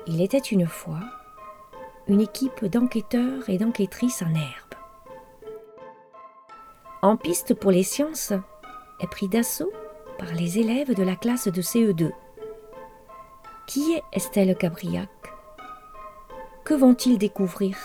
Il était une fois une équipe d'enquêteurs et d'enquêtrices en herbe. En piste pour les sciences est pris d'assaut par les élèves de la classe de CE2. Qui est Estelle Cabriac? Que vont-ils découvrir?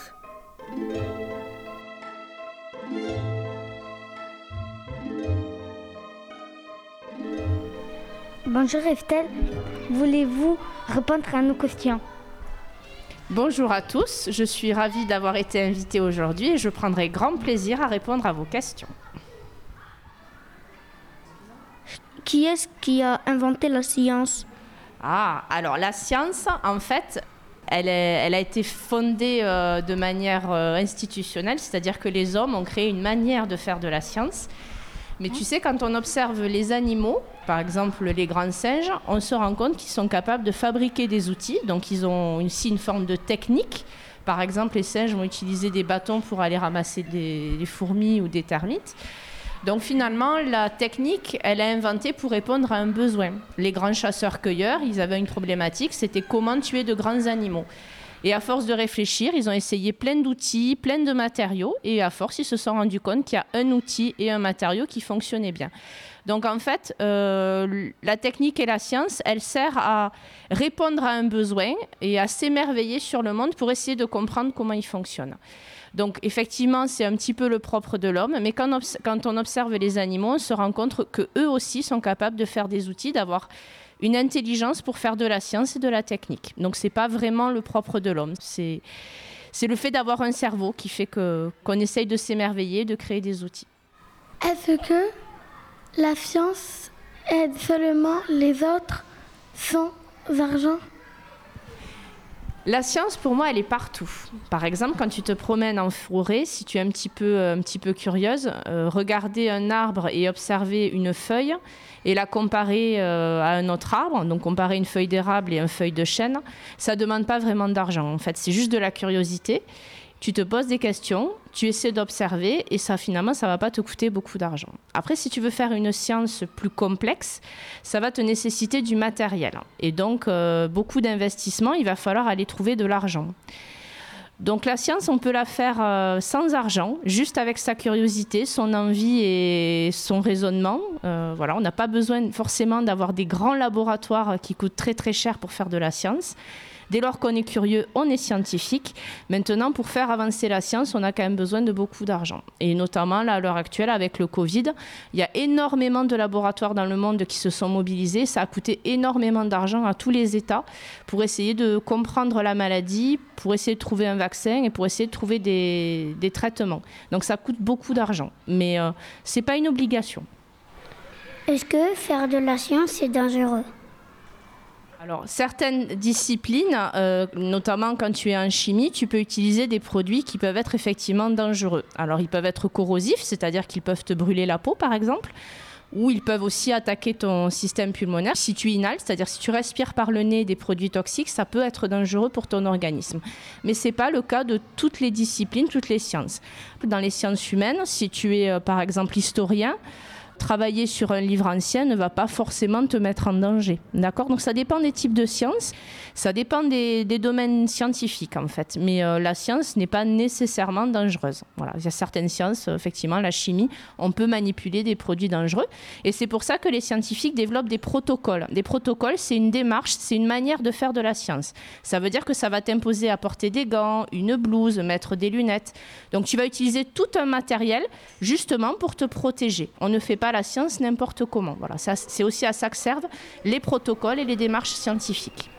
Bonjour Estelle, voulez-vous répondre à nos questions? Bonjour à tous, je suis ravie d'avoir été invitée aujourd'hui et je prendrai grand plaisir à répondre à vos questions. Qui est-ce qui a inventé la science? Alors la science, en fait, elle a été fondée de manière institutionnelle, c'est-à-dire que les hommes ont créé une manière de faire de la science. Mais tu sais, quand on observe les animaux, par exemple les grands singes, on se rend compte qu'ils sont capables de fabriquer des outils. Donc ils ont aussi une forme de technique. Par exemple, les singes vont utiliser des bâtons pour aller ramasser des fourmis ou des termites. Donc finalement, la technique, elle est inventée pour répondre à un besoin. Les grands chasseurs-cueilleurs, ils avaient une problématique, c'était comment tuer de grands animaux. Et à force de réfléchir, ils ont essayé plein d'outils, plein de matériaux. Et à force, ils se sont rendus compte qu'il y a un outil et un matériau qui fonctionnaient bien. Donc en fait, la technique et la science, elle sert à répondre à un besoin et à s'émerveiller sur le monde pour essayer de comprendre comment il fonctionne. Donc effectivement, c'est un petit peu le propre de l'homme, mais quand on observe les animaux, on se rend compte qu'eux aussi sont capables de faire des outils, d'avoir une intelligence pour faire de la science et de la technique. Donc c'est pas vraiment le propre de l'homme, c'est le fait d'avoir un cerveau qui fait qu'on essaye de s'émerveiller, de créer des outils. Est-ce que la science aide seulement les autres sans argent? La science, pour moi, elle est partout. Par exemple, quand tu te promènes en forêt, si tu es un petit peu curieuse, regarder un arbre et observer une feuille et la comparer à un autre arbre, donc comparer une feuille d'érable et une feuille de chêne, ça ne demande pas vraiment d'argent. En fait, c'est juste de la curiosité. Tu te poses des questions, tu essaies d'observer et ça, finalement, ça ne va pas te coûter beaucoup d'argent. Après, si tu veux faire une science plus complexe, ça va te nécessiter du matériel. Et donc, beaucoup d'investissements, il va falloir aller trouver de l'argent. Donc la science, on peut la faire sans argent, juste avec sa curiosité, son envie et son raisonnement. Voilà, on n'a pas besoin forcément d'avoir des grands laboratoires qui coûtent très très cher pour faire de la science. Dès lors qu'on est curieux, on est scientifique. Maintenant, pour faire avancer la science, on a quand même besoin de beaucoup d'argent. Et notamment, là, à l'heure actuelle, avec le Covid, il y a énormément de laboratoires dans le monde qui se sont mobilisés. Ça a coûté énormément d'argent à tous les États pour essayer de comprendre la maladie, pour essayer de trouver un vaccin et pour essayer de trouver des traitements. Donc, ça coûte beaucoup d'argent. Mais ce n'est pas une obligation. Est-ce que faire de la science est dangereux? Alors, certaines disciplines, notamment quand tu es en chimie, tu peux utiliser des produits qui peuvent être effectivement dangereux. Alors, ils peuvent être corrosifs, c'est-à-dire qu'ils peuvent te brûler la peau, par exemple, ou ils peuvent aussi attaquer ton système pulmonaire. Si tu inhales, c'est-à-dire si tu respires par le nez des produits toxiques, ça peut être dangereux pour ton organisme. Mais ce n'est pas le cas de toutes les disciplines, toutes les sciences. Dans les sciences humaines, si tu es, par exemple, historien, travailler sur un livre ancien ne va pas forcément te mettre en danger. D'accord ? Donc ça dépend des types de sciences, ça dépend des domaines scientifiques en fait. Mais la science n'est pas nécessairement dangereuse. Voilà. Il y a certaines sciences, effectivement, la chimie, on peut manipuler des produits dangereux. Et c'est pour ça que les scientifiques développent des protocoles. Des protocoles, c'est une démarche, c'est une manière de faire de la science. Ça veut dire que ça va t'imposer à porter des gants, une blouse, mettre des lunettes. Donc tu vas utiliser tout un matériel justement pour te protéger. On ne fait pas la science n'importe comment. Voilà, c'est aussi à ça que servent les protocoles et les démarches scientifiques.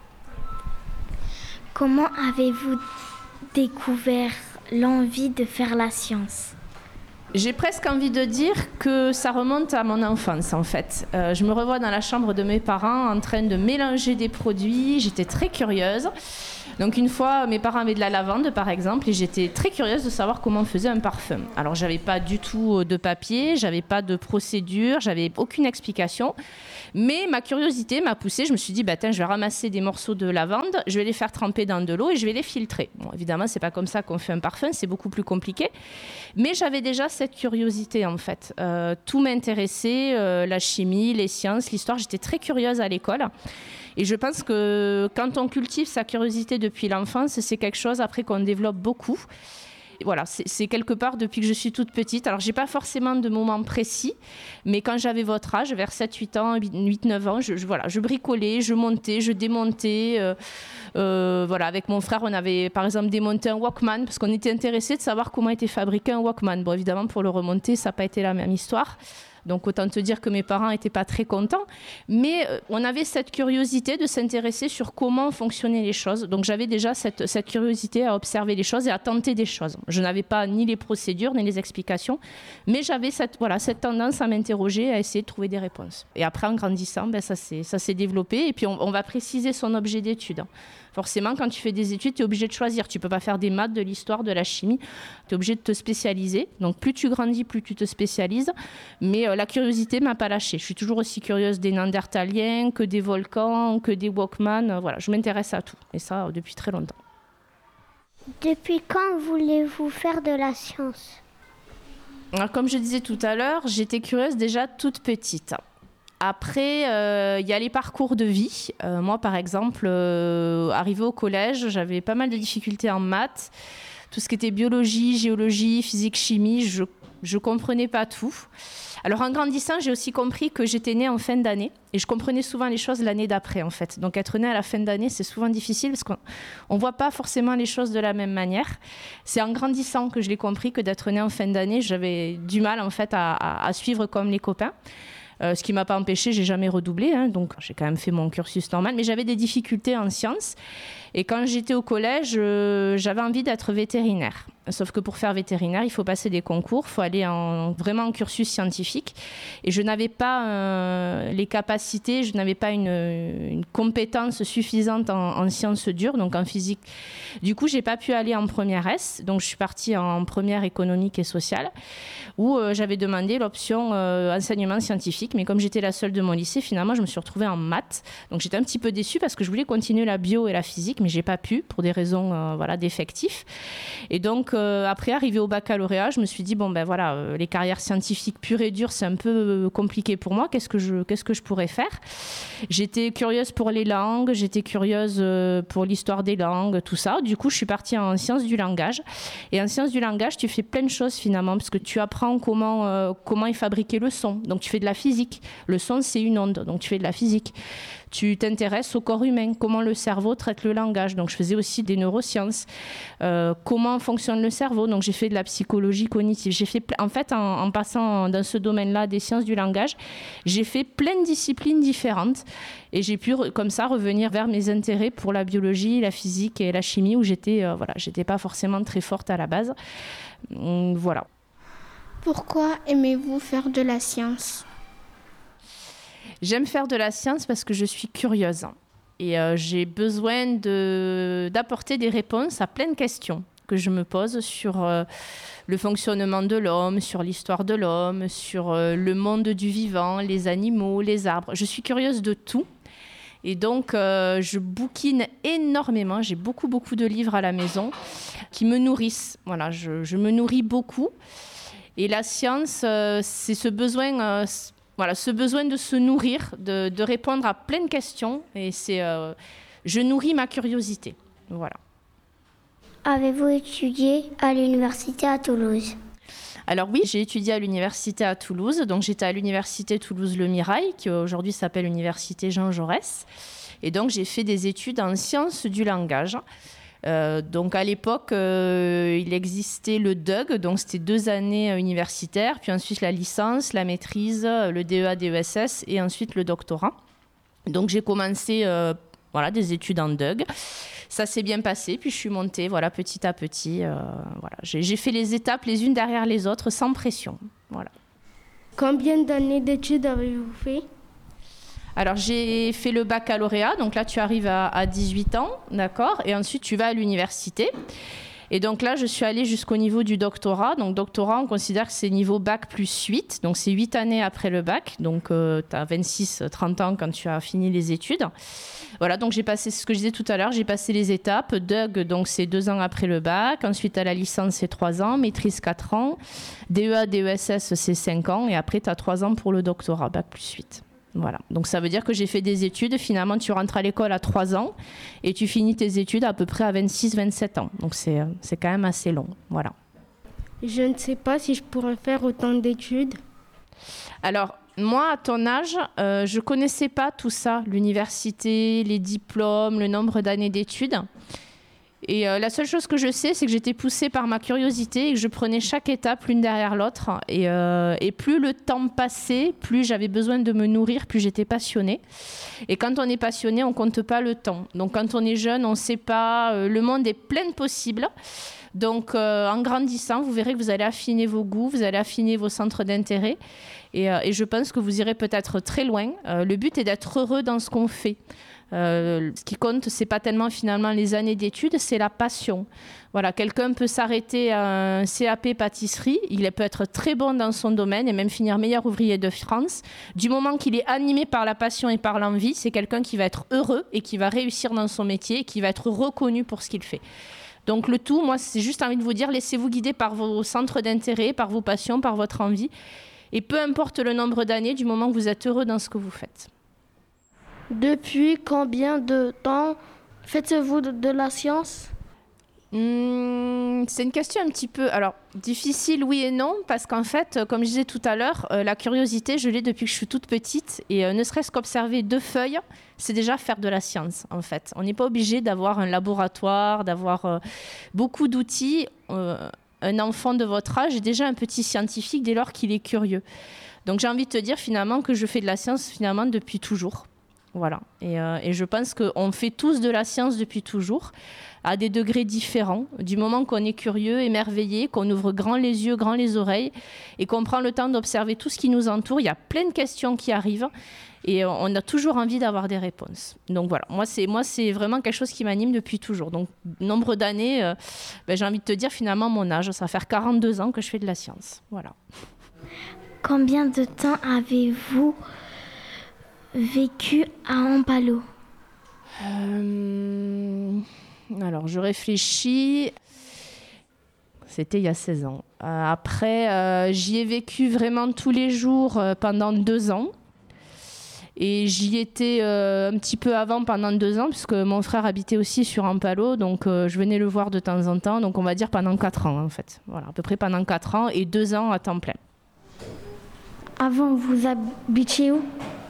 Comment avez-vous découvert l'envie de faire la science? J'ai presque envie de dire que ça remonte à mon enfance en fait. Je me revois dans la chambre de mes parents en train de mélanger des produits. J'étais très curieuse. Donc une fois, mes parents avaient de la lavande par exemple et j'étais très curieuse de savoir comment on faisait un parfum. Alors j'avais pas du tout de papier, j'avais pas de procédure, j'avais aucune explication. Mais ma curiosité m'a poussée, je me suis dit, je vais ramasser des morceaux de lavande, je vais les faire tremper dans de l'eau et je vais les filtrer. Bon, évidemment, c'est pas comme ça qu'on fait un parfum, c'est beaucoup plus compliqué. Mais j'avais déjà cette curiosité, en fait. Tout m'intéressait, la chimie, les sciences, l'histoire, j'étais très curieuse à l'école. Et je pense que quand on cultive sa curiosité depuis l'enfance, c'est quelque chose après qu'on développe beaucoup. Voilà, c'est quelque part depuis que je suis toute petite. Alors, j'ai pas forcément de moment précis, mais quand j'avais votre âge, vers 7-8 ans, 8-9 ans, je bricolais, je montais, je démontais. Voilà, avec mon frère, on avait par exemple démonté un Walkman parce qu'on était intéressés de savoir comment était fabriqué un Walkman. Bon, évidemment, pour le remonter, ça n'a pas été la même histoire. Donc autant te dire que mes parents n'étaient pas très contents. Mais on avait cette curiosité de s'intéresser sur comment fonctionnaient les choses. Donc j'avais déjà cette curiosité à observer les choses et à tenter des choses. Je n'avais pas ni les procédures ni les explications, mais j'avais cette tendance à m'interroger, à essayer de trouver des réponses. Et après, en grandissant, ça s'est développé. Et puis on va préciser son objet d'étude. Forcément, quand tu fais des études, tu es obligé de choisir. Tu ne peux pas faire des maths, de l'histoire, de la chimie. Tu es obligé de te spécialiser. Donc, plus tu grandis, plus tu te spécialises. Mais la curiosité ne m'a pas lâchée. Je suis toujours aussi curieuse des Néandertaliens, que des volcans, que des Walkman. Voilà, je m'intéresse à tout. Et ça, depuis très longtemps. Depuis quand voulez-vous faire de la science ? Alors, comme je disais tout à l'heure, j'étais curieuse déjà toute petite. Après, il y a les parcours de vie. Moi, par exemple, arrivée au collège, j'avais pas mal de difficultés en maths. Tout ce qui était biologie, géologie, physique, chimie, je comprenais pas tout. Alors, en grandissant, j'ai aussi compris que j'étais née en fin d'année. Et je comprenais souvent les choses l'année d'après, en fait. Donc, être née à la fin d'année, c'est souvent difficile parce qu'on voit pas forcément les choses de la même manière. C'est en grandissant que je l'ai compris que d'être née en fin d'année, j'avais du mal, en fait, à suivre comme les copains. Ce qui ne m'a pas empêché, j'ai jamais redoublé, donc j'ai quand même fait mon cursus normal, mais j'avais des difficultés en sciences. Et quand j'étais au collège, j'avais envie d'être vétérinaire. Sauf que pour faire vétérinaire, il faut passer des concours, il faut aller vraiment en cursus scientifique. Et je n'avais pas les capacités, je n'avais pas une compétence suffisante en sciences dures, donc en physique. Du coup, je n'ai pas pu aller en première S, donc je suis partie en première économique et sociale, où j'avais demandé l'option enseignement scientifique. Mais comme j'étais la seule de mon lycée, finalement, je me suis retrouvée en maths. Donc j'étais un petit peu déçue parce que je voulais continuer la bio et la physique, mais je n'ai pas pu pour des raisons d'effectifs. Et donc, après, arrivé au baccalauréat, je me suis dit, les carrières scientifiques pures et dures, c'est un peu compliqué pour moi. Qu'est-ce que je pourrais faire ? J'étais curieuse pour les langues, j'étais curieuse pour l'histoire des langues, tout ça. Du coup, je suis partie en sciences du langage. Et en sciences du langage, tu fais plein de choses finalement, parce que tu apprends comment est fabriqué le son. Donc, tu fais de la physique. Le son, c'est une onde, donc tu fais de la physique. Tu t'intéresses au corps humain, comment le cerveau traite le langage. Donc, je faisais aussi des neurosciences. Comment fonctionne le cerveau. Donc, j'ai fait de la psychologie cognitive. J'ai fait, en fait, en passant dans ce domaine-là des sciences du langage, j'ai fait plein de disciplines différentes. Et j'ai pu, comme ça, revenir vers mes intérêts pour la biologie, la physique et la chimie, où j'étais pas forcément très forte à la base. Voilà. Pourquoi aimez-vous faire de la science ? J'aime faire de la science parce que je suis curieuse et j'ai besoin d'apporter des réponses à plein de questions que je me pose sur le fonctionnement de l'homme, sur l'histoire de l'homme, sur le monde du vivant, les animaux, les arbres. Je suis curieuse de tout et donc je bouquine énormément. J'ai beaucoup de livres à la maison qui me nourrissent. Voilà, je me nourris beaucoup et la science, c'est ce besoin... ce besoin de se nourrir, de répondre à plein de questions. Et je nourris ma curiosité. Voilà. Avez-vous étudié à l'université à Toulouse ? Alors oui, j'ai étudié à l'université à Toulouse. Donc j'étais à l'université Toulouse-Le Mirail, qui aujourd'hui s'appelle l'université Jean Jaurès. Et donc j'ai fait des études en sciences du langage. Donc à l'époque, il existait le DUG, donc c'était 2 années universitaires, puis ensuite la licence, la maîtrise, le DEA, DESS et ensuite le doctorat. Donc j'ai commencé des études en DUG. Ça s'est bien passé, puis je suis montée petit à petit. J'ai fait les étapes les unes derrière les autres sans pression. Voilà. Combien d'années d'études avez-vous fait ? Alors, j'ai fait le baccalauréat, donc là, tu arrives à 18 ans, d'accord ? Et ensuite, tu vas à l'université. Et donc là, je suis allée jusqu'au niveau du doctorat. Donc, doctorat, on considère que c'est niveau bac plus 8. Donc, c'est 8 années après le bac. Donc, tu as 26-30 ans quand tu as fini les études. Voilà, donc j'ai passé ce que je disais tout à l'heure. J'ai passé les étapes. DUG, donc c'est 2 ans après le bac. Ensuite, à la licence, c'est 3 ans. Maîtrise, 4 ans. DEA, DESS, c'est 5 ans. Et après, tu as 3 ans pour le doctorat, bac plus 8. Voilà. Donc ça veut dire que j'ai fait des études. Finalement, tu rentres à l'école à 3 ans et tu finis tes études à peu près à 26-27 ans. Donc c'est quand même assez long. Voilà. Je ne sais pas si je pourrais faire autant d'études. Alors, moi, à ton âge, je ne connaissais pas tout ça, l'université, les diplômes, le nombre d'années d'études. Et la seule chose que je sais, c'est que j'étais poussée par ma curiosité et que je prenais chaque étape l'une derrière l'autre. Et plus le temps passait, plus j'avais besoin de me nourrir, plus j'étais passionnée. Et quand on est passionné, on ne compte pas le temps. Donc quand on est jeune, on ne sait pas, le monde est plein de possibles. Donc en grandissant, vous verrez que vous allez affiner vos goûts, vous allez affiner vos centres d'intérêt. Et je pense que vous irez peut-être très loin. Le but est d'être heureux dans ce qu'on fait. Ce qui compte, c'est pas tellement finalement les années d'études, c'est la passion. Voilà, quelqu'un peut s'arrêter à un CAP pâtisserie, il peut être très bon dans son domaine et même finir meilleur ouvrier de France. Du moment qu'il est animé par la passion et par l'envie, c'est quelqu'un qui va être heureux et qui va réussir dans son métier et qui va être reconnu pour ce qu'il fait. Donc le tout, moi, c'est juste envie de vous dire, laissez-vous guider par vos centres d'intérêt, par vos passions, par votre envie. Et peu importe le nombre d'années, du moment que vous êtes heureux dans ce que vous faites. Depuis combien de temps faites-vous de la science ? C'est une question un petit peu difficile, oui et non, parce qu'en fait, comme je disais tout à l'heure, la curiosité, je l'ai depuis que je suis toute petite. Et ne serait-ce qu'observer 2 feuilles, c'est déjà faire de la science, en fait. On n'est pas obligé d'avoir un laboratoire, d'avoir beaucoup d'outils. Un enfant de votre âge est déjà un petit scientifique dès lors qu'il est curieux. Donc j'ai envie de te dire finalement que je fais de la science finalement depuis toujours. Voilà. Et je pense qu'on fait tous de la science depuis toujours, à des degrés différents. Du moment qu'on est curieux, émerveillé, qu'on ouvre grand les yeux, grand les oreilles, et qu'on prend le temps d'observer tout ce qui nous entoure, il y a plein de questions qui arrivent, et on a toujours envie d'avoir des réponses. Donc voilà, moi c'est vraiment quelque chose qui m'anime depuis toujours. Donc nombre d'années, j'ai envie de te dire finalement mon âge, ça va faire 42 ans que je fais de la science. Voilà. Combien de temps avez-vous vécu à Ampalo ? Alors, je réfléchis. C'était il y a 16 ans. Après, j'y ai vécu vraiment tous les jours pendant 2 ans. Et j'y étais un petit peu avant pendant 2 ans, puisque mon frère habitait aussi sur Ampalo. Donc, je venais le voir de temps en temps. Donc, on va dire pendant 4 ans, en fait. Voilà, à peu près pendant 4 ans et 2 ans à temps plein. Avant, vous habitiez où ?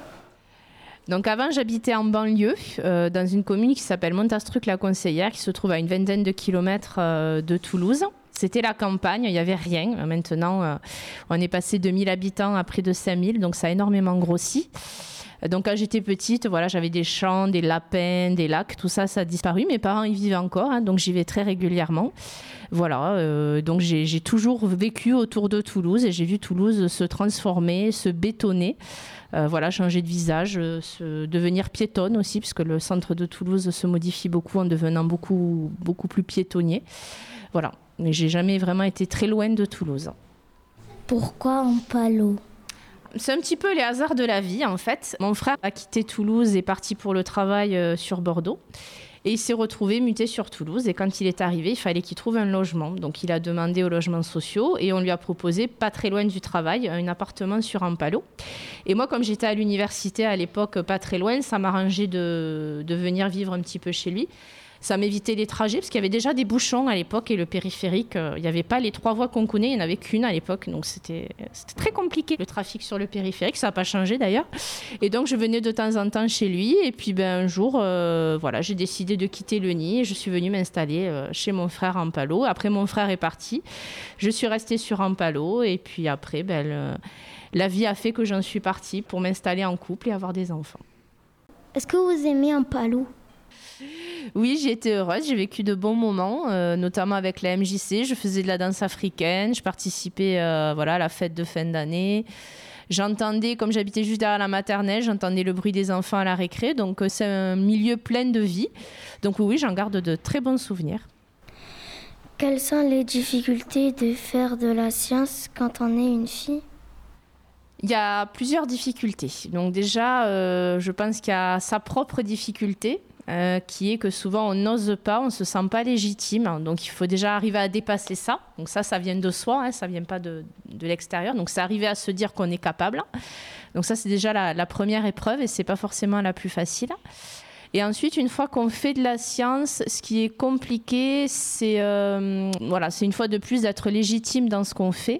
Donc avant, j'habitais en banlieue, dans une commune qui s'appelle Montastruc-la-Conseillère, qui se trouve à une vingtaine de kilomètres de Toulouse. C'était la campagne, il n'y avait rien. Maintenant, on est passé de 1000 habitants à près de 5000, donc ça a énormément grossi. Donc quand j'étais petite, voilà, j'avais des champs, des lapins, des lacs, tout ça, ça a disparu. Mes parents y vivaient encore, donc j'y vais très régulièrement. Voilà, donc j'ai toujours vécu autour de Toulouse et j'ai vu Toulouse se transformer, se bétonner. Voilà, changer de visage, devenir piétonne aussi, puisque le centre de Toulouse se modifie beaucoup en devenant beaucoup, beaucoup plus piétonnier. Voilà, mais j'ai jamais vraiment été très loin de Toulouse. Pourquoi Ampalo ? C'est un petit peu les hasards de la vie, en fait. Mon frère a quitté Toulouse et est parti pour le travail sur Bordeaux. Et il s'est retrouvé muté sur Toulouse. Et quand il est arrivé, il fallait qu'il trouve un logement. Donc, il a demandé aux logements sociaux et on lui a proposé, pas très loin du travail, un appartement sur Ampalo. Et moi, comme j'étais à l'université à l'époque, pas très loin, ça m'arrangeait de venir vivre un petit peu chez lui. Ça m'évitait les trajets, parce qu'il y avait déjà des bouchons à l'époque et le périphérique, il n'y avait pas les 3 voies qu'on connaît, il n'y en avait qu'une à l'époque. Donc c'était très compliqué, le trafic sur le périphérique, ça n'a pas changé d'ailleurs. Et donc je venais de temps en temps chez lui. Et puis un jour, voilà, j'ai décidé de quitter le nid et je suis venue m'installer chez mon frère à Ampalo. Après, mon frère est parti. Je suis restée sur Ampalo. Et puis après, la vie a fait que j'en suis partie pour m'installer en couple et avoir des enfants. Est-ce que vous aimez Ampalo ? Oui, j'ai été heureuse, j'ai vécu de bons moments, notamment avec la MJC. Je faisais de la danse africaine, je participais à la fête de fin d'année. J'entendais, comme j'habitais juste derrière la maternelle, j'entendais le bruit des enfants à la récré. Donc c'est un milieu plein de vie. Donc oui, j'en garde de très bons souvenirs. Quelles sont les difficultés de faire de la science quand on est une fille ? Il y a plusieurs difficultés. Donc déjà, je pense qu'il y a sa propre difficulté. qui est que souvent on n'ose pas, on ne se sent pas légitime. Donc il faut déjà arriver à dépasser ça. Donc ça vient de soi, ça ne vient pas de l'extérieur. Donc c'est arriver à se dire qu'on est capable. Donc ça, c'est déjà la première épreuve et ce n'est pas forcément la plus facile. Et ensuite, une fois qu'on fait de la science, ce qui est compliqué, c'est une fois de plus d'être légitime dans ce qu'on fait.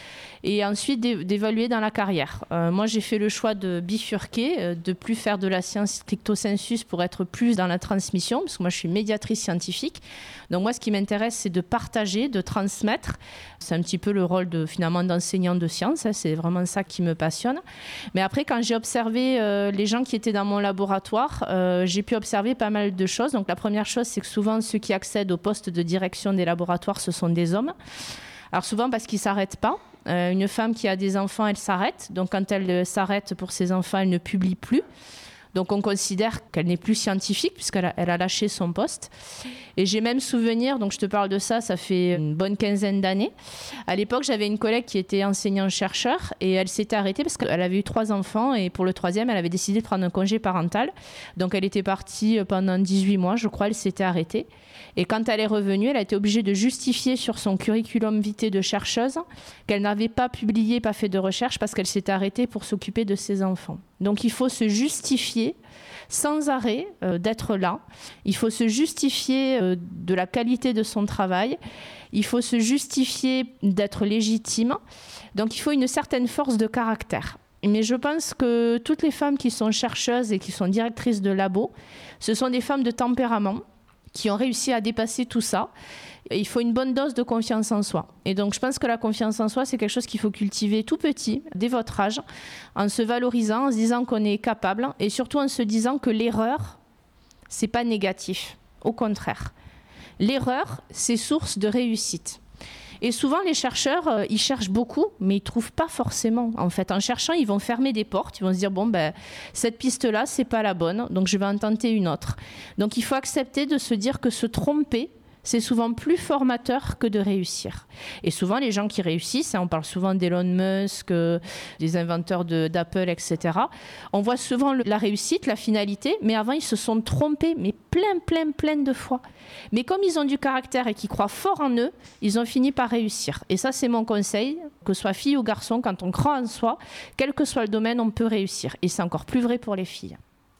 Et ensuite d'évoluer dans la carrière. Moi, j'ai fait le choix de bifurquer, de plus faire de la science stricto sensus pour être plus dans la transmission, parce que moi, je suis médiatrice scientifique. Donc moi, ce qui m'intéresse, c'est de partager, de transmettre. C'est un petit peu le rôle finalement d'enseignant de science. C'est vraiment ça qui me passionne. Mais après, quand j'ai observé les gens qui étaient dans mon laboratoire, j'ai pu observer pas mal de choses. Donc la première chose, c'est que souvent, ceux qui accèdent au poste de direction des laboratoires, ce sont des hommes. Alors souvent parce qu'ils ne s'arrêtent pas. Une femme qui a des enfants, elle s'arrête. Donc quand elle s'arrête pour ses enfants, elle ne publie plus. Donc on considère qu'elle n'est plus scientifique puisqu'elle a lâché son poste. Et j'ai même souvenir, donc je te parle de ça fait une bonne quinzaine d'années. À l'époque, j'avais une collègue qui était enseignant-chercheur et elle s'était arrêtée parce qu'elle avait eu 3 enfants et pour le 3e, elle avait décidé de prendre un congé parental. Donc elle était partie pendant 18 mois, je crois, elle s'était arrêtée. Et quand elle est revenue, elle a été obligée de justifier sur son curriculum vitae de chercheuse qu'elle n'avait pas publié, pas fait de recherche parce qu'elle s'était arrêtée pour s'occuper de ses enfants. Donc il faut se justifier sans arrêt d'être là. Il faut se justifier de la qualité de son travail. Il faut se justifier d'être légitime. Donc il faut une certaine force de caractère. Mais je pense que toutes les femmes qui sont chercheuses et qui sont directrices de labo, ce sont des femmes de tempérament qui ont réussi à dépasser tout ça. Il faut une bonne dose de confiance en soi. Et donc, je pense que la confiance en soi, c'est quelque chose qu'il faut cultiver tout petit, dès votre âge, en se valorisant, en se disant qu'on est capable et surtout en se disant que l'erreur, c'est pas négatif. Au contraire. L'erreur, c'est source de réussite. Et souvent, les chercheurs, ils cherchent beaucoup, mais ils ne trouvent pas forcément. En fait, en cherchant, ils vont fermer des portes. Ils vont se dire, cette piste-là, ce n'est pas la bonne, donc je vais en tenter une autre. Donc, il faut accepter de se dire que se tromper, c'est souvent plus formateur que de réussir. Et souvent, les gens qui réussissent, on parle souvent d'Elon Musk, des inventeurs d'Apple, etc. On voit souvent la réussite, la finalité, mais avant, ils se sont trompés, mais plein de fois. Mais comme ils ont du caractère et qu'ils croient fort en eux, ils ont fini par réussir. Et ça, c'est mon conseil, que ce soit fille ou garçon, quand on croit en soi, quel que soit le domaine, on peut réussir. Et c'est encore plus vrai pour les filles.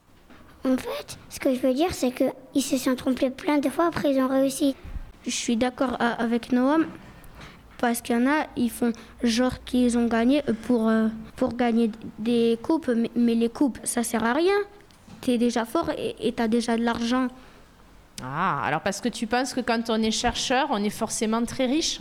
En fait, ce que je veux dire, c'est qu'ils se sont trompés plein de fois, après ils ont réussi. Je suis d'accord avec Noam, parce qu'il y en a, ils font genre qu'ils ont gagné pour gagner des coupes, mais les coupes, ça sert à rien. T'es déjà fort et t'as déjà de l'argent. Ah, alors parce que tu penses que quand on est chercheur, on est forcément très riche?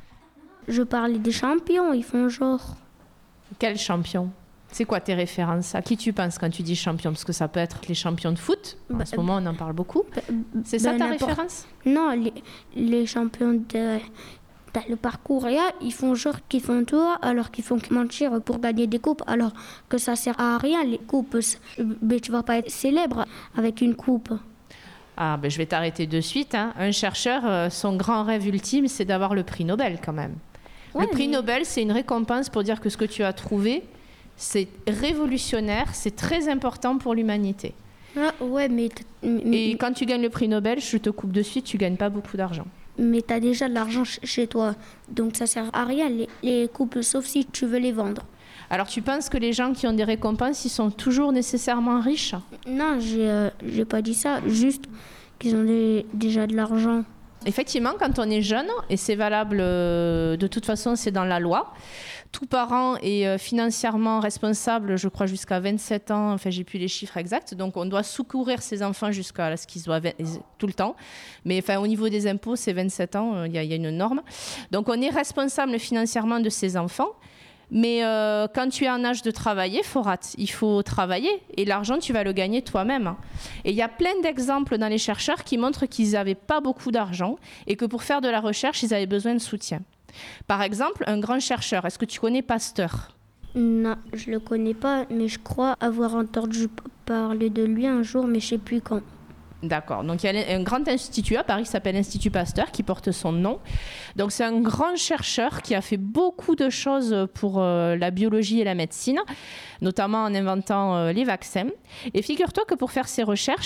Je parlais des champions, ils font genre. Quel champion? C'est quoi tes références? À qui tu penses quand tu dis champion? Parce que ça peut être les champions de foot. En ce moment, on en parle beaucoup. C'est ça ta référence? Non, les champions dans le parcours, ils font genre qu'ils font tout, alors qu'ils font mentir pour gagner des coupes, alors que ça sert à rien, les coupes. Mais tu vas pas être célèbre avec une coupe. Ah, je vais t'arrêter de suite. Un chercheur, son grand rêve ultime, c'est d'avoir le prix Nobel quand même. Ouais, le prix Nobel, c'est une récompense pour dire que ce que tu as trouvé, c'est révolutionnaire, c'est très important pour l'humanité. Ah, ouais, Et quand tu gagnes le prix Nobel, je te coupe de suite, tu gagnes pas beaucoup d'argent. Mais tu as déjà de l'argent chez toi, donc ça sert à rien les coupes, sauf si tu veux les vendre. Alors tu penses que les gens qui ont des récompenses, ils sont toujours nécessairement riches? Non, j'ai pas dit ça, juste qu'ils ont déjà de l'argent. Effectivement, quand on est jeune, et c'est valable, de toute façon, c'est dans la loi, tout parent est financièrement responsable, je crois, jusqu'à 27 ans, enfin, j'ai plus les chiffres exacts, donc on doit secourir ses enfants jusqu'à ce qu'ils soient tout le temps. Mais enfin, au niveau des impôts, c'est 27 ans, il y a une norme. Donc on est responsable financièrement de ses enfants. Mais quand tu es en âge de travailler, il faut travailler et l'argent, tu vas le gagner toi-même. Et il y a plein d'exemples dans les chercheurs qui montrent qu'ils n'avaient pas beaucoup d'argent et que pour faire de la recherche, ils avaient besoin de soutien. Par exemple, un grand chercheur, est-ce que tu connais Pasteur? Non, je ne le connais pas, mais je crois avoir entendu parler de lui un jour, mais je ne sais plus quand. D'accord. Donc, il y a un grand institut à Paris qui s'appelle l'Institut Pasteur, qui porte son nom. Donc, c'est un grand chercheur qui a fait beaucoup de choses pour la biologie et la médecine, notamment en inventant les vaccins. Et figure-toi que pour faire ses recherches,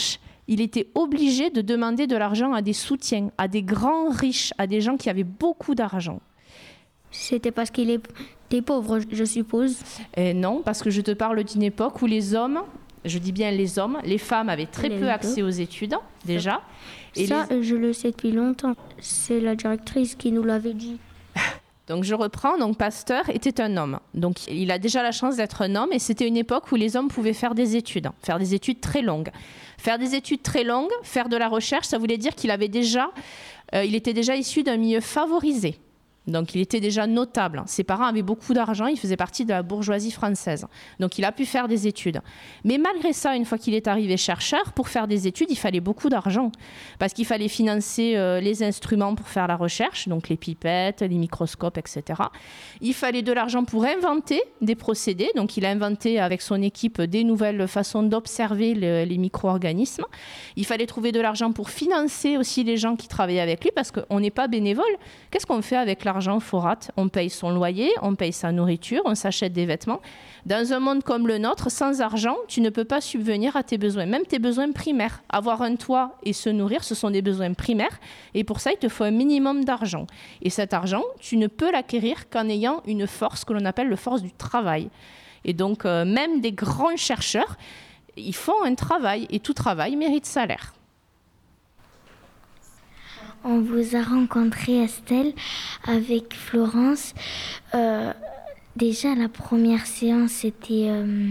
il était obligé de demander de l'argent à des soutiens, à des grands riches, à des gens qui avaient beaucoup d'argent. C'était parce qu'il était pauvre, je suppose. Et non, parce que je te parle d'une époque où les hommes, je dis bien les hommes, les femmes avaient très peu accès aux études, déjà. Et ça, je le sais depuis longtemps. C'est la directrice qui nous l'avait dit. Donc je reprends, donc Pasteur était un homme. Donc il a déjà la chance d'être un homme et c'était une époque où les hommes pouvaient faire des études très longues. Faire des études très longues, faire de la recherche, ça voulait dire qu'il avait déjà, il était déjà issu d'un milieu favorisé. Donc il était déjà notable. Ses parents avaient beaucoup d'argent, il faisait partie de la bourgeoisie française. Donc il a pu faire des études. Mais malgré ça, une fois qu'il est arrivé chercheur, pour faire des études, il fallait beaucoup d'argent. Parce qu'il fallait financer les instruments pour faire la recherche, donc les pipettes, les microscopes, etc. Il fallait de l'argent pour inventer des procédés. Donc il a inventé avec son équipe des nouvelles façons d'observer les micro-organismes. Il fallait trouver de l'argent pour financer aussi les gens qui travaillaient avec lui, parce qu'on n'est pas bénévole. Qu'est-ce qu'on fait avec l'argent Forat? On paye son loyer, on paye sa nourriture, on s'achète des vêtements. Dans un monde comme le nôtre, sans argent, tu ne peux pas subvenir à tes besoins, même tes besoins primaires. Avoir un toit et se nourrir, ce sont des besoins primaires. Et pour ça, il te faut un minimum d'argent. Et cet argent, tu ne peux l'acquérir qu'en ayant une force que l'on appelle la force du travail. Et donc, même des grands chercheurs, ils font un travail. Et tout travail mérite salaire. On vous a rencontré, Estelle, avec Florence. Déjà, la première séance, c'était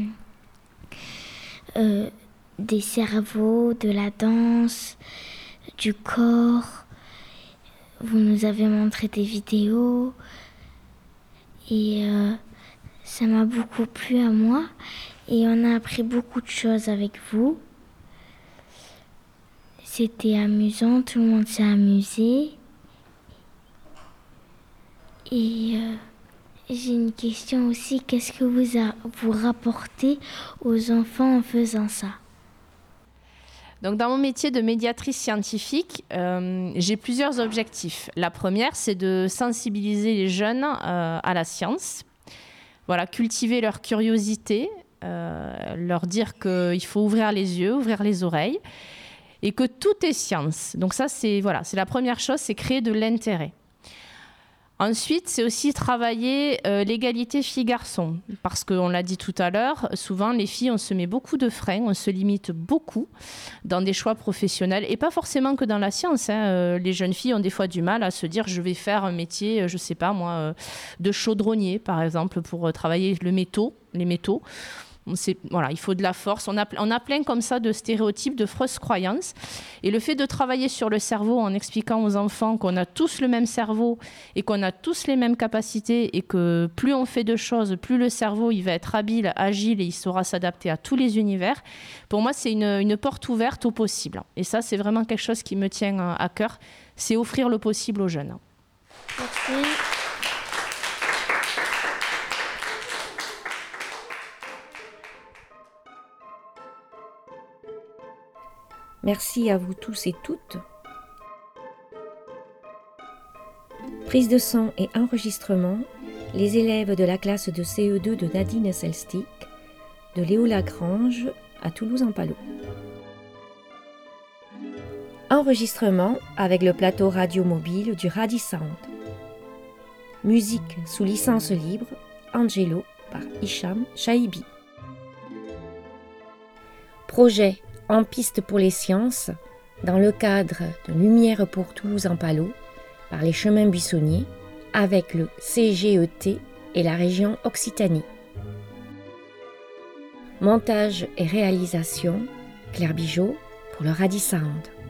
des cerveaux, de la danse, du corps. Vous nous avez montré des vidéos. Et ça m'a beaucoup plu à moi. Et on a appris beaucoup de choses avec vous. C'était amusant, tout le monde s'est amusé. Et j'ai une question aussi, qu'est-ce que vous rapportez aux enfants en faisant ça? Donc, dans mon métier de médiatrice scientifique, j'ai plusieurs objectifs. La première, c'est de sensibiliser les jeunes à la science. Voilà, cultiver leur curiosité, leur dire qu'il faut ouvrir les yeux, ouvrir les oreilles. Et que tout est science. Donc ça, c'est la première chose, c'est créer de l'intérêt. Ensuite, c'est aussi travailler l'égalité filles-garçons. Parce qu'on l'a dit tout à l'heure, souvent, les filles, on se met beaucoup de freins, on se limite beaucoup dans des choix professionnels. Et pas forcément que dans la science. Les jeunes filles ont des fois du mal à se dire, je vais faire un métier, je sais pas moi, de chaudronnier, par exemple, pour travailler les métaux. Il faut de la force. On a plein comme ça de stéréotypes, de fausses croyances. Et le fait de travailler sur le cerveau en expliquant aux enfants qu'on a tous le même cerveau et qu'on a tous les mêmes capacités et que plus on fait de choses, plus le cerveau il va être habile, agile et il saura s'adapter à tous les univers. Pour moi, c'est une porte ouverte au possible. Et ça, c'est vraiment quelque chose qui me tient à cœur. C'est offrir le possible aux jeunes. Merci. Merci à vous tous et toutes. Prise de son et enregistrement, les élèves de la classe de CE2 de Nadine Selstic, de Léo Lagrange à Toulouse-en-Palot. Enregistrement avec le plateau radio mobile du Radisound. Musique sous licence libre, Angelo par Hicham Chaibi. Projet En piste pour les sciences, dans le cadre de Lumière pour Toulouse-en-Palot, par les chemins buissonniers, avec le CGET et la région Occitanie. Montage et réalisation, Claire Bigeot pour le Radisound.